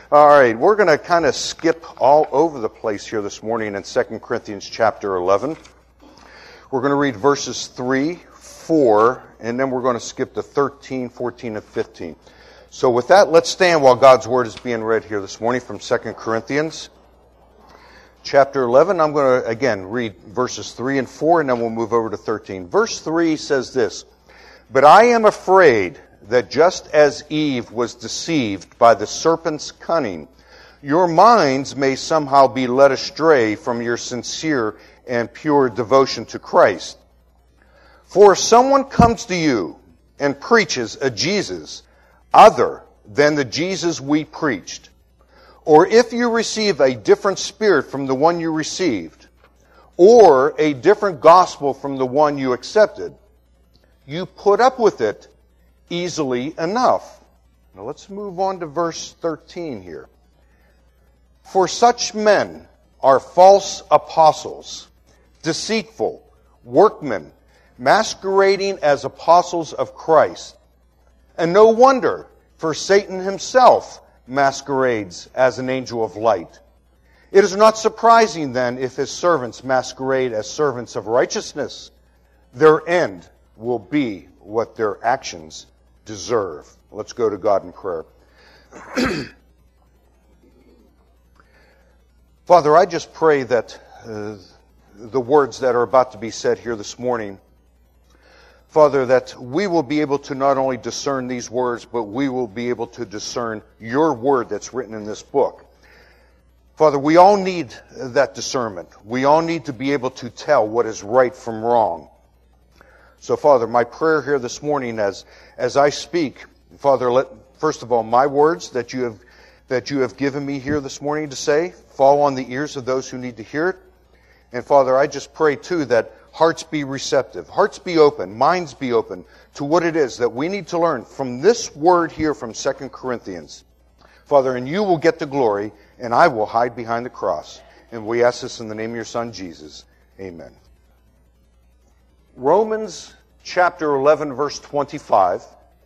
All right, we're going to kind of skip all over the place here this morning in 2 Corinthians chapter 11. We're going to read verses 3, 4, and then we're going to skip to 13, 14, and 15. So with that, let's stand while God's Word is being read here this morning from 2 Corinthians chapter 11. I'm going to, again, read verses 3 and 4, and then we'll move over to 13. Verse 3 says this, "But I am afraid that just as Eve was deceived by the serpent's cunning, your minds may somehow be led astray from your sincere and pure devotion to Christ. For if someone comes to you and preaches a Jesus other than the Jesus we preached, or if you receive a different spirit from the one you received, or a different gospel from the one you accepted, you put up with it easily enough." Now let's move on to verse 13 here. "For such men are false apostles, deceitful workmen, masquerading as apostles of Christ. And no wonder, for Satan himself masquerades as an angel of light. It is not surprising then if his servants masquerade as servants of righteousness. Their end will be what their actions deserve." Let's go to God in prayer. Father, I just pray that the words that are about to be said here this morning, Father, that we will be able to not only discern these words, but we will be able to discern your word that's written in this book. Father, we all need that discernment. We all need to be able to tell what is right from wrong. So, Father, my prayer here this morning as I speak, Father, let, first of all, my words that you have given me here this morning to say fall on the ears of those who need to hear it. And, Father, I just pray, too, that hearts be receptive, hearts be open, minds be open to what it is that we need to learn from this word here from 2 Corinthians. Father, and you will get the glory, and I will hide behind the cross. And we ask this in the name of your Son, Jesus. Amen. Romans chapter 11, verse 25,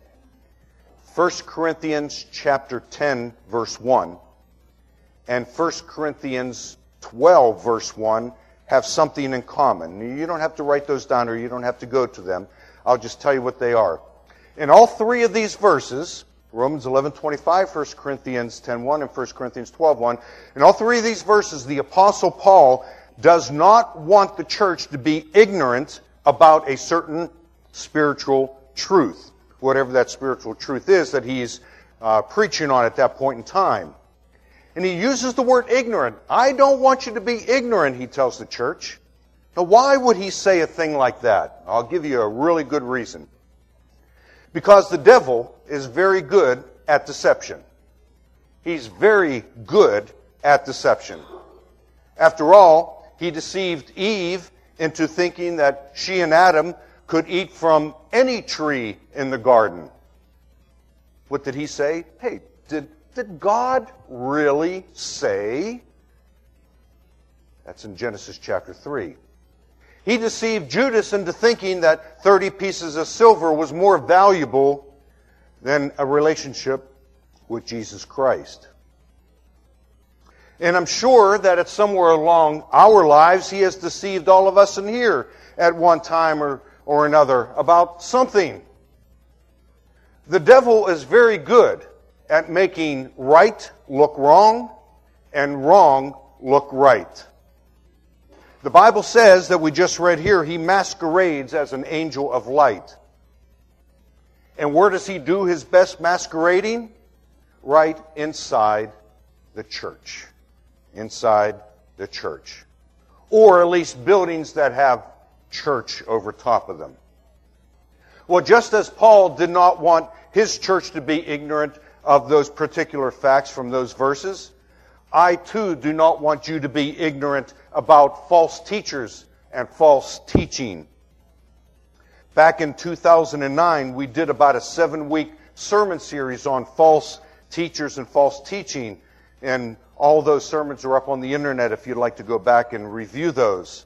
1 Corinthians chapter 10, verse 1, and 1 Corinthians 12, verse 1 have something in common. You don't have to write those down or you don't have to go to them. I'll just tell you what they are. In all three of these verses, Romans 11:25, 1 Corinthians 10:1, and 1 Corinthians 12:1, in all three of these verses, the Apostle Paul does not want the church to be ignorant about a certain spiritual truth, whatever that spiritual truth is that he's preaching on at that point in time. And he uses the word ignorant. I don't want you to be ignorant, he tells the church. Now, why would he say a thing like that? I'll give you a really good reason. Because the devil is very good at deception. He's very good at deception. After all, he deceived Eve into thinking that she and Adam could eat from any tree in the garden. What did he say? Hey, did God really say? That's in Genesis chapter 3. He deceived Judas into thinking that 30 pieces of silver was more valuable than a relationship with Jesus Christ. And I'm sure that at somewhere along our lives, he has deceived all of us in here at one time or another about something. The devil is very good at making right look wrong and wrong look right. The Bible says that we just read here, he masquerades as an angel of light. And where does he do his best masquerading? Right inside the church. Inside the church. Or at least buildings that have church over top of them. Well, just as Paul did not want his church to be ignorant of those particular facts from those verses, I too do not want you to be ignorant about false teachers and false teaching. Back in 2009, we did about a 7-week sermon series on false teachers and false teaching. And all those sermons are up on the internet if you'd like to go back and review those.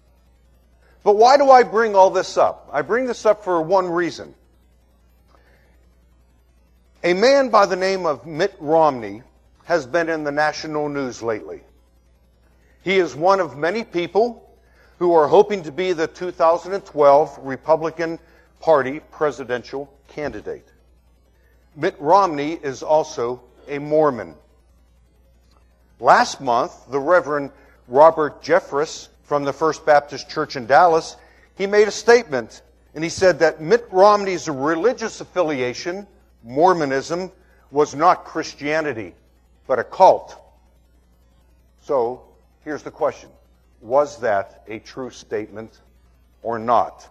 But why do I bring all this up? I bring this up for one reason. A man by the name of Mitt Romney has been in the national news lately. He is one of many people who are hoping to be the 2012 Republican Party presidential candidate. Mitt Romney is also a Mormon. Last month, the Reverend Robert Jeffress from the First Baptist Church in Dallas, he made a statement, and he said that Mitt Romney's religious affiliation, Mormonism, was not Christianity, but a cult. So, here's the question. Was that a true statement or not?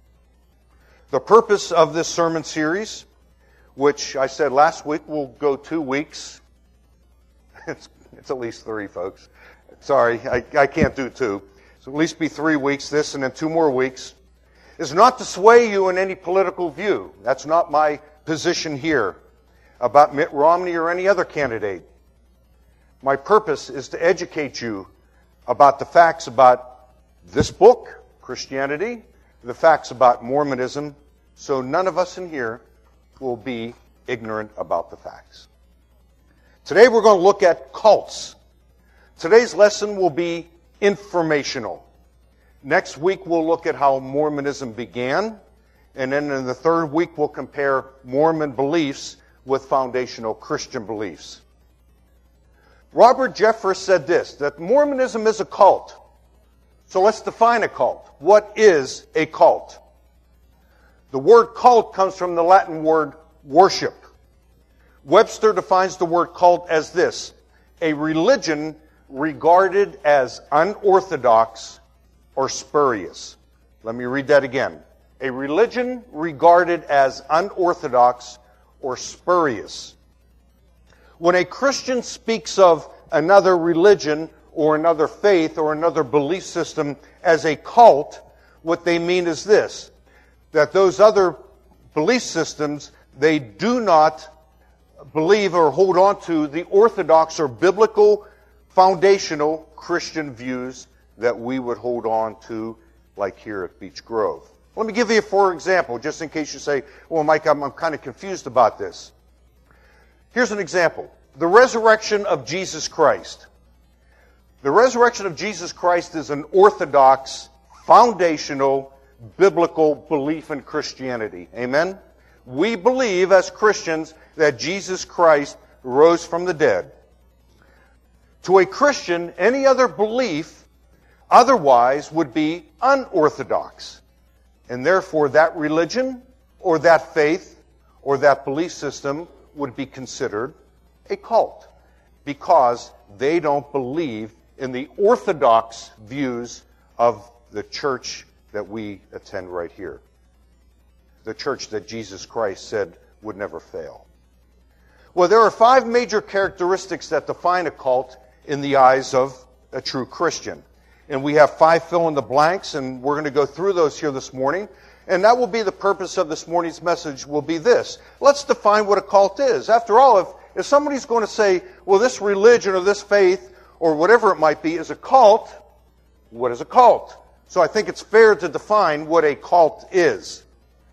The purpose of this sermon series, which I said last week will go 2 weeks. It's at least 3, folks. Sorry, I can't do 2. So at least be 3 weeks, this, and then 2 more weeks, is not to sway you in any political view. That's not my position here about Mitt Romney or any other candidate. My purpose is to educate you about the facts about this book, Christianity, the facts about Mormonism, so none of us in here will be ignorant about the facts. Today we're going to look at cults. Today's lesson will be informational. Next week we'll look at how Mormonism began, and then in the third week we'll compare Mormon beliefs with foundational Christian beliefs. Robert Jeffress said this, that Mormonism is a cult. So let's define a cult. What is a cult? The word cult comes from the Latin word worship. Webster defines the word cult as this, a religion regarded as unorthodox or spurious. Let me read that again. A religion regarded as unorthodox or spurious. When a Christian speaks of another religion or another faith or another belief system as a cult, what they mean is this, that those other belief systems, they do not believe or hold on to the orthodox or biblical foundational Christian views that we would hold on to, like here at Beech Grove. Let me give you, for example, just in case you say, well, Mike, I'm kind of confused about this. Here's an example. The resurrection of Jesus Christ. The resurrection of Jesus Christ is an orthodox, foundational, biblical belief in Christianity. Amen? We believe as Christians that Jesus Christ rose from the dead. To a Christian, any other belief otherwise would be unorthodox. And therefore that religion or that faith or that belief system would be considered a cult because they don't believe in the orthodox views of the church that we attend right here. The church that Jesus Christ said would never fail. Well, there are 5 major characteristics that define a cult in the eyes of a true Christian. And we have 5 fill-in-the-blanks, and we're going to go through those here this morning. And that will be the purpose of this morning's message will be this. Let's define what a cult is. After all, if somebody's going to say, well, this religion or this faith or whatever it might be is a cult, what is a cult? So I think it's fair to define what a cult is.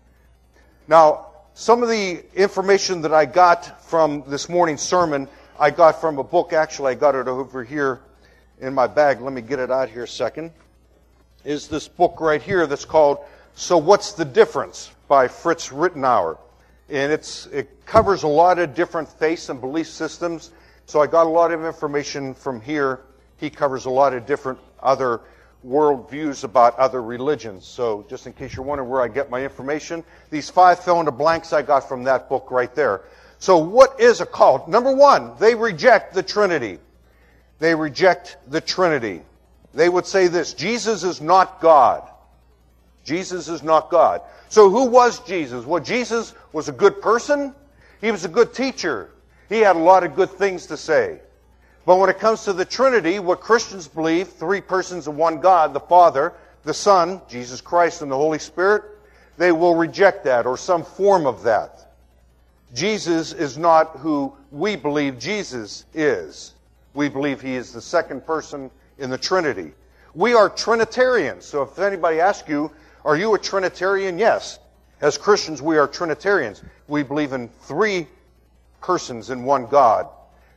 Now, some of the information that I got from this morning's sermon, I got from a book. Actually, I got it over here in my bag. Let me get it out here a second. Is this book right here that's called So What's the Difference by Fritz Rittenauer. And it covers a lot of different faiths and belief systems. So I got a lot of information from here. He covers a lot of different other world views about other religions. So just in case you're wondering where I get my information, these 5 fill-in-the-blanks I got from that book right there. So what is a cult? Number 1, they reject the Trinity. They reject the Trinity. They would say this, Jesus is not God. Jesus is not God. So who was Jesus? Well, Jesus was a good person. He was a good teacher. He had a lot of good things to say. But when it comes to the Trinity, what Christians believe, 3 persons of one God, the Father, the Son, Jesus Christ, and the Holy Spirit, they will reject that or some form of that. Jesus is not who we believe Jesus is. We believe He is the second person in the Trinity. We are Trinitarians. So if anybody asks you, are you a Trinitarian? Yes. As Christians, we are Trinitarians. We believe in 3 persons in one God.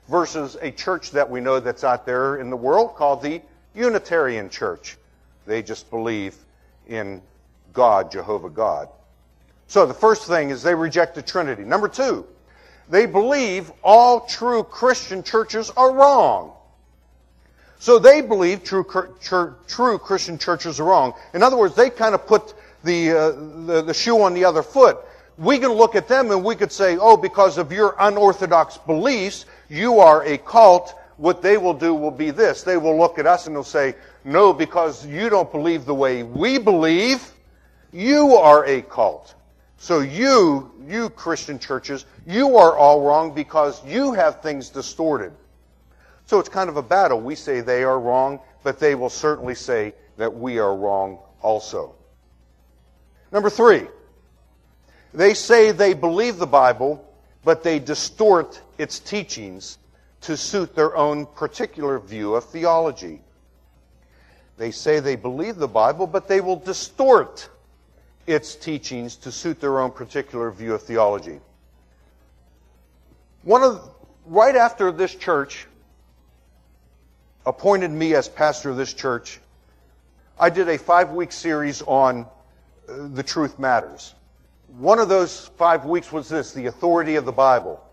versus a church that we know that's out there in the world called the Unitarian Church. They just believe in God, Jehovah God. So the first thing is they reject the Trinity. Number two, they believe all true Christian churches are wrong. So they believe true Christian churches are wrong. In other words, they kind of put the shoe on the other foot. We can look at them and we could say, oh, because of your unorthodox beliefs, you are a cult. What they will do will be this. They will look at us and they'll say, no, because you don't believe the way we believe, you are a cult. So you Christian churches, you are all wrong because you have things distorted. So it's kind of a battle. We say they are wrong, but they will certainly say that we are wrong also. Number three, they say they believe the Bible, but they distort its teachings to suit their own particular view of theology. They say they believe the Bible, but they will distort its teachings to suit their own particular view of theology. Right after this church appointed me as pastor of this church, I did a 5-week series on The Truth Matters. One of those 5 weeks was this, the authority of the Bible.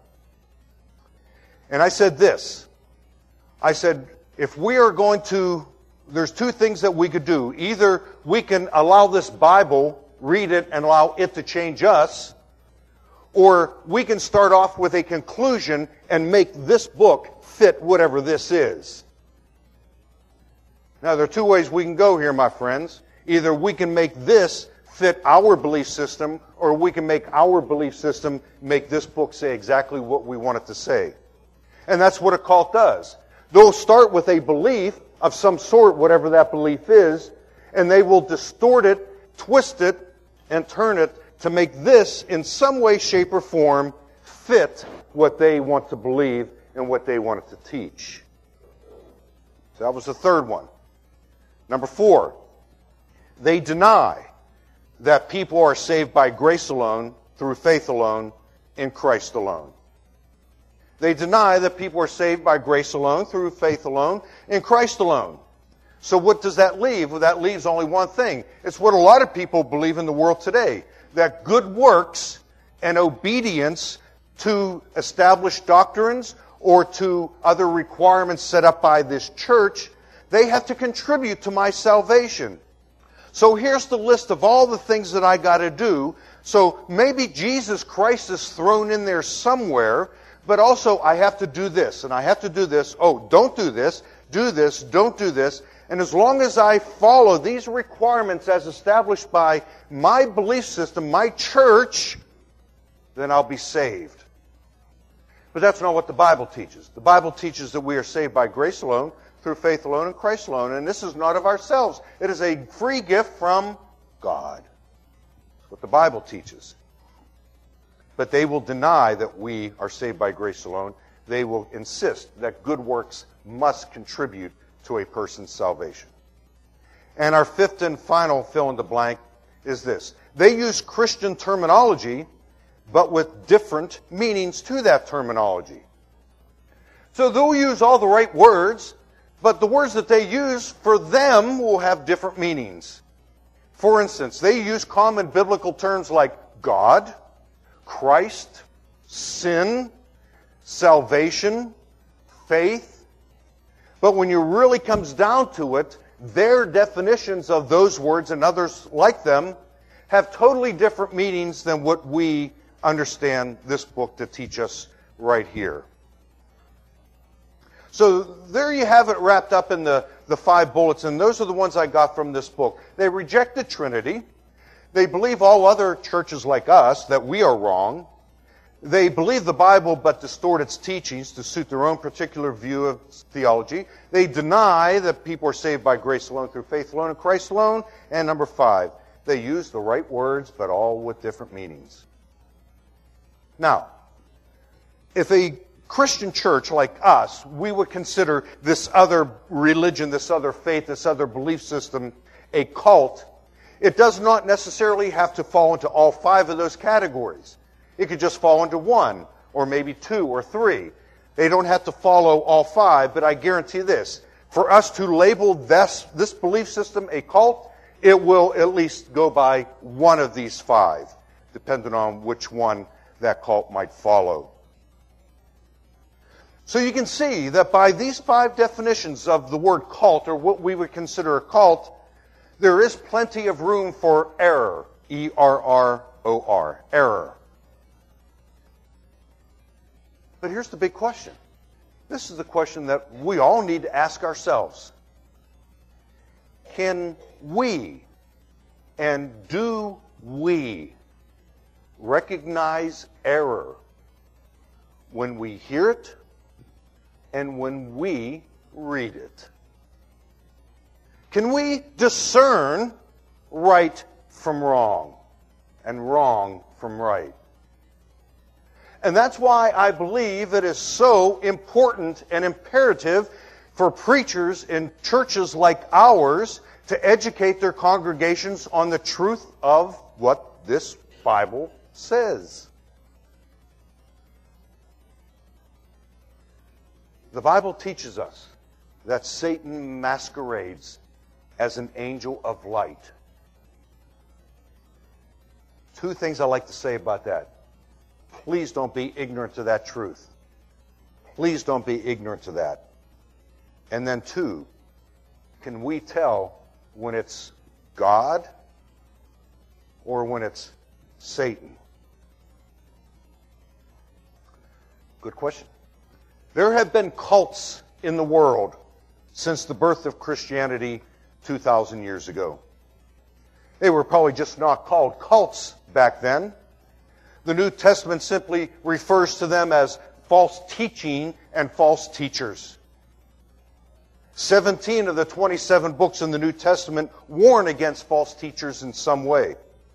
And I said this. I said, if we are going to, there's two things that we could do. Either we can allow this Bible, read it, and allow it to change us, or we can start off with a conclusion and make this book fit whatever this is. Now, there are two ways we can go here, my friends. Either we can make this fit our belief system, or we can make our belief system make this book say exactly what we want it to say. And that's what a cult does. They'll start with a belief of some sort, whatever that belief is, and they will distort it, twist it, and turn it to make this, in some way, shape, or form, fit what they want to believe and what they want it to teach. So that was the third one. Number 4, they deny that people are saved by grace alone, through faith alone, in Christ alone. They deny that people are saved by grace alone, through faith alone, in Christ alone. So what does that leave? Well, that leaves only one thing. It's what a lot of people believe in the world today, that good works and obedience to established doctrines or to other requirements set up by this church, they have to contribute to my salvation. So here's the list of all the things that I got to do. So maybe Jesus Christ is thrown in there somewhere, but also I have to do this, and I have to do this. Oh, don't do this, don't do this. And as long as I follow these requirements as established by my belief system, my church, then I'll be saved. But that's not what the Bible teaches. The Bible teaches that we are saved by grace alone, through faith alone, and Christ alone. And this is not of ourselves. It is a free gift from God. That's what the Bible teaches. But they will deny that we are saved by grace alone. They will insist that good works must contribute to a person's salvation. And our fifth and final fill in the blank is this. They use Christian terminology, but with different meanings to that terminology. So they'll use all the right words, but the words that they use for them will have different meanings. For instance, they use common biblical terms like God, Christ, sin, salvation, faith. But when it really comes down to it, their definitions of those words and others like them have totally different meanings than what we understand this book to teach us right here. So there you have it wrapped up in the 5 bullets, and those are the ones I got from this book. They reject the Trinity. They believe all other churches like us, that we are wrong. They believe the Bible but distort its teachings to suit their own particular view of theology. They deny that people are saved by grace alone, through faith alone, in Christ alone. And number 5, they use the right words but all with different meanings. Now, if a Christian church like us, we would consider this other religion, this other faith, this other belief system a cult, it does not necessarily have to fall into all 5 of those categories. It could just fall into 1, or maybe 2 or 3. They don't have to follow all 5, but I guarantee this. For us to label this belief system a cult, it will at least go by one of these 5, depending on which one that cult might follow. So you can see that by these 5 definitions of the word cult, or what we would consider a cult, there is plenty of room for error. E-R-R-O-R. Error. But here's the big question. This is the question that we all need to ask ourselves. Can we and do we recognize error when we hear it and when we read it? Can we discern right from wrong and wrong from right? And that's why I believe it is so important and imperative for preachers in churches like ours to educate their congregations on the truth of what this Bible says. The Bible teaches us that Satan masquerades as an angel of light. 2 things I like to say about that. Please don't be ignorant to that truth. Please don't be ignorant to that. And then 2, can we tell when it's God or when it's Satan? Good question. There have been cults in the world since the birth of Christianity 2,000 years ago. They were probably just not called cults back then. The New Testament simply refers to them as false teaching and false teachers. 17 of the 27 books in the New Testament warn against false teachers in some way.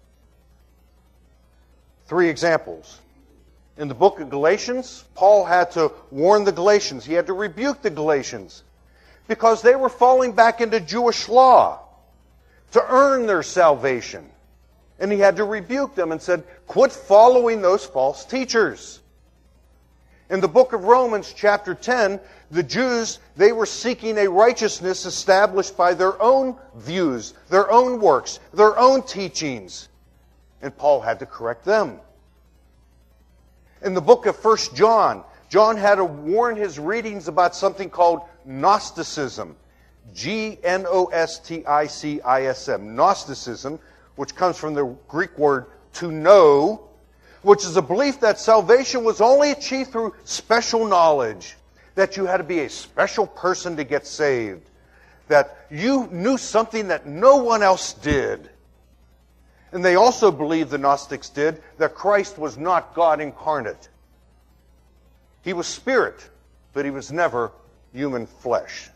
3 examples. In the book of Galatians, Paul had to warn the Galatians. He had to rebuke the Galatians because they were falling back into Jewish law to earn their salvation. And he had to rebuke them and said, quit following those false teachers. In the book of Romans, chapter 10, the Jews, they were seeking a righteousness established by their own views, their own works, their own teachings. And Paul had to correct them. In the book of 1 John, John had to warn his readings about something called Gnosticism. G-N-O-S-T-I-C-I-S-M. Gnosticism, which comes from the Greek word to know, which is a belief that salvation was only achieved through special knowledge, that you had to be a special person to get saved, that you knew something that no one else did. And they also believed, the Gnostics did, that Christ was not God incarnate. He was spirit, but he was never human flesh.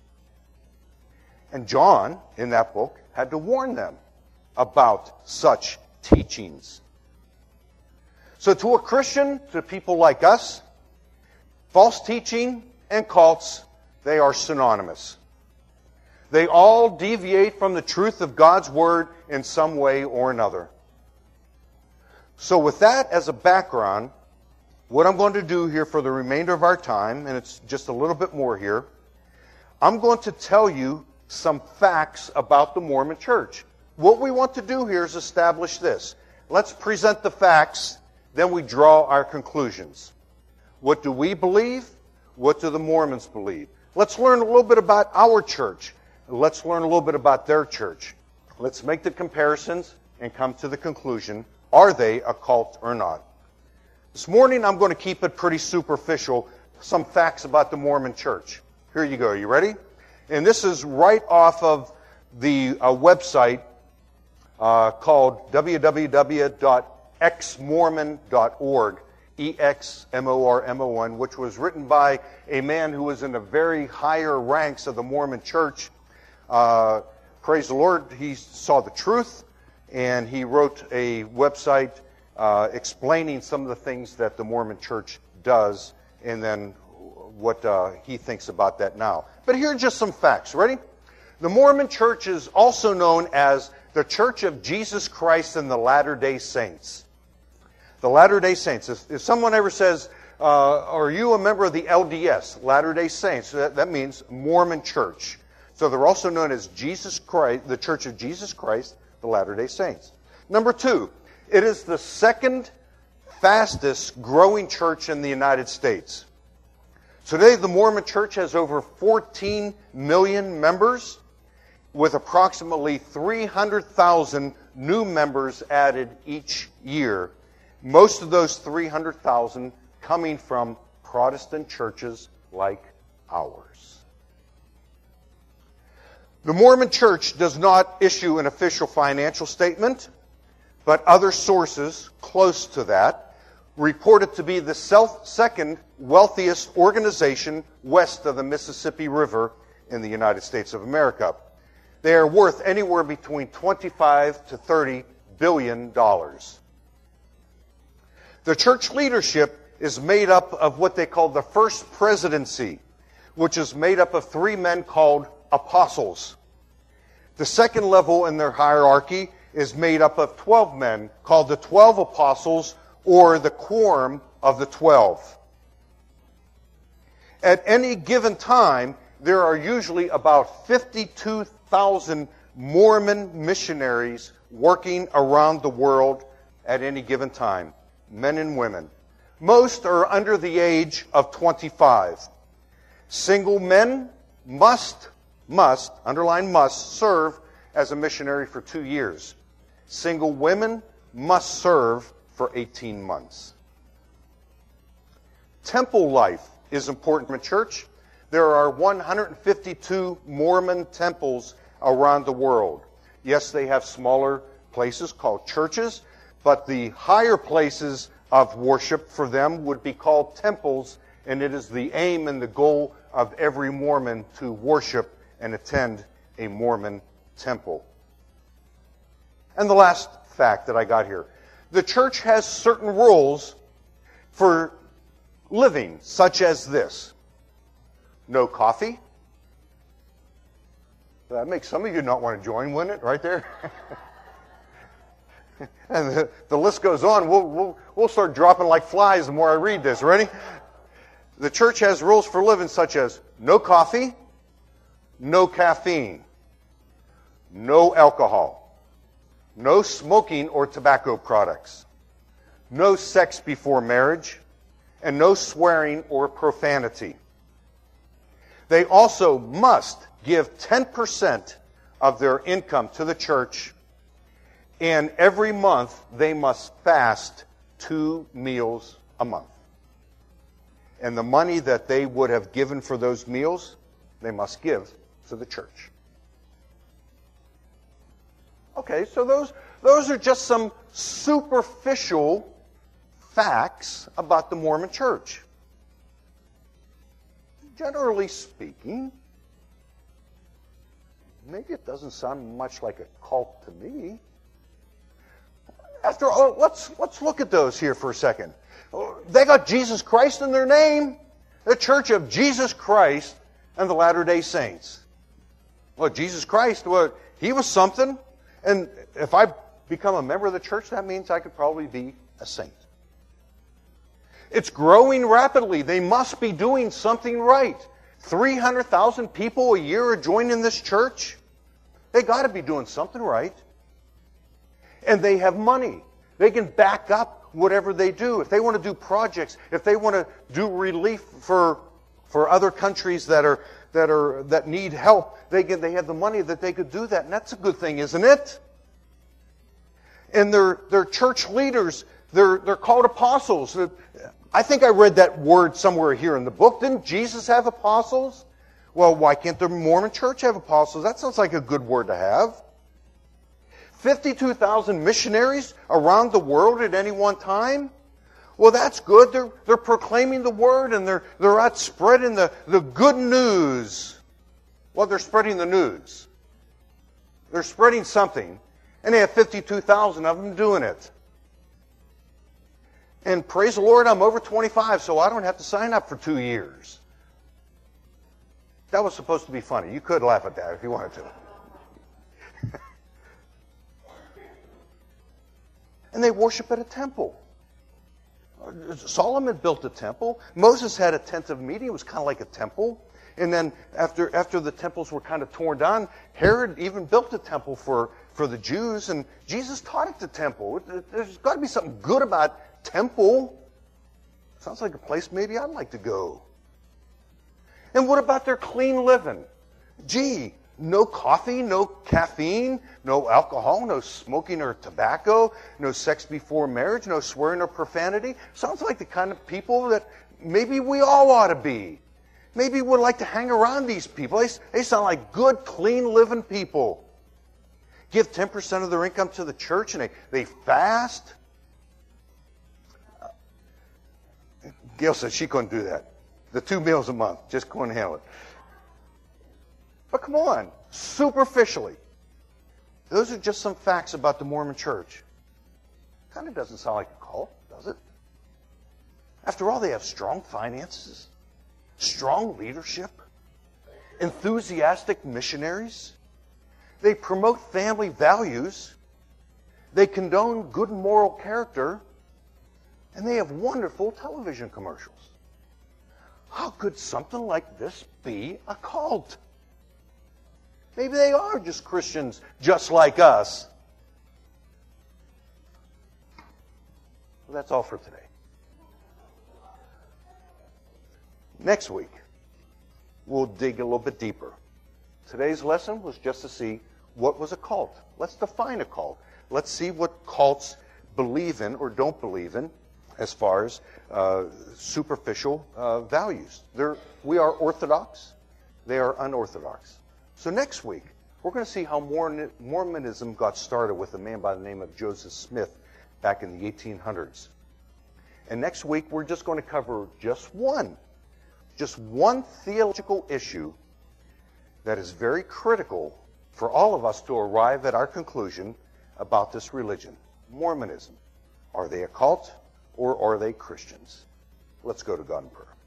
And John, in that book, had to warn them about such teachings. So to a Christian, to people like us, false teaching and cults, they are synonymous. They all deviate from the truth of God's Word in some way or another. So with that as a background, what I'm going to do here for the remainder of our time, and it's just a little bit more here, I'm going to tell you some facts about the Mormon Church. What we want to do here is establish this. Let's present the facts, then we draw our conclusions. What do we believe? What do the Mormons believe? Let's learn a little bit about our church. Let's learn a little bit about their church. Let's make the comparisons and come to the conclusion, are they a cult or not? This morning I'm going to keep it pretty superficial, some facts about the Mormon Church. Here you go. You ready? And this is right off of the website called www.exmormon.org, E-X-M-O-R-M-O-N, which was written by a man who was in the very higher ranks of the Mormon Church. Praise the Lord, he saw the truth, and he wrote a website explaining some of the things that the Mormon Church does, and then what he thinks about that now. But here are just some facts. Ready? The Mormon Church is also known as the Church of Jesus Christ and the Latter-day Saints. The Latter-day Saints. If someone ever says, Are you a member of the LDS, Latter-day Saints? That means Mormon Church. So they're also known as Jesus Christ, the Church of Jesus Christ, the Latter-day Saints. Number 2, it is the second fastest growing church in the United States. Today, the Mormon Church has over 14 million members, with approximately 300,000 new members added each year. Most of those 300,000 coming from Protestant churches like ours. The Mormon Church does not issue an official financial statement, but other sources close to that report it to be the second wealthiest organization west of the Mississippi River in the United States of America. They are worth anywhere between $25 to $30 billion. The church leadership is made up of what they call the First Presidency, which is made up of 3 men called apostles. The second level in their hierarchy is made up of 12 men called the 12 apostles, or the quorum of the 12. At any given time, there are usually about 52,000 Mormon missionaries working around the world at any given time, men and women. Most are under the age of 25. Single men must, underline must, serve as a missionary for 2 years. Single women must serve for 18 months. Temple life is important in the church. There are 152 Mormon temples around the world. Yes, they have smaller places called churches, but the higher places of worship for them would be called temples, and it is the aim and the goal of every Mormon to worship and attend a Mormon temple. And the last fact that I got here. The church has certain rules for living, such as this. No coffee. That makes some of you not want to join, wouldn't it? Right there. And the list goes on. We'll start dropping like flies the more I read this. Ready? The church has rules for living such as no coffee, no caffeine, no alcohol, no smoking or tobacco products, no sex before marriage, and no swearing or profanity. They also must give 10% of their income to the church, and every month they must fast 2 meals a month. And the money that they would have given for those meals, they must give to the church. Okay, so those are just some superficial facts about the Mormon Church. Generally speaking, maybe it doesn't sound much like a cult to me. After all, let's look at those here for a second. They got Jesus Christ in their name. The Church of Jesus Christ and the Latter-day Saints. Well, Jesus Christ, well, he was something. And if I become a member of the church, that means I could probably be a saint. It's growing rapidly. They must be doing something right. 300,000 people a year are joining this church. They got to be doing something right. And they have money. They can back up whatever they do. If they want to do projects, if they want to do relief for other countries that need help, they have the money that they could do that, and that's a good thing, isn't it? And they're church leaders. They're called apostles. I think I read that word somewhere here in the book. Didn't Jesus have apostles? Well, why can't the Mormon Church have apostles? That sounds like a good word to have. 52,000 missionaries around the world at any one time? Well, that's good. They're proclaiming the word, and they're out spreading the good news. Well, they're spreading the news. They're spreading something. And they have 52,000 of them doing it. And praise the Lord, I'm over 25, so I don't have to sign up for 2 years. That was supposed to be funny. You could laugh at that if you wanted to. And they worship at a temple. Solomon built a temple. Moses had a tent of meeting. It was kind of like a temple. And then after the temples were kind of torn down, Herod even built a temple for the Jews, and Jesus taught at the temple. There's got to be something good about temple. Sounds like a place maybe I'd like to go. And what about their clean living? Gee, no coffee, no caffeine, no alcohol, no smoking or tobacco, no sex before marriage, no swearing or profanity. Sounds like the kind of people that maybe we all ought to be. Maybe we'd like to hang around these people. They sound like good, clean living people. Give 10% of their income to the church and they fast. Gail said she couldn't do that. The 2 meals a month, just couldn't handle it. But come on, superficially, those are just some facts about the Mormon church. Kind of doesn't sound like a cult, does it? After all, they have strong finances, strong leadership, enthusiastic missionaries. They promote family values. They condone good moral character. And they have wonderful television commercials. How could something like this be a cult? Maybe they are just Christians just like us. Well, that's all for today. Next week, we'll dig a little bit deeper. Today's lesson was just to see what was a cult. Let's define a cult. Let's see what cults believe in or don't believe in as far as superficial values. We are orthodox. They are unorthodox. So next week, we're going to see how Mormonism got started with a man by the name of Joseph Smith back in the 1800s. And next week, we're just going to cover just one theological issue that is very critical for all of us to arrive at our conclusion about this religion, Mormonism. Are they a cult or are they Christians? Let's go to God in prayer.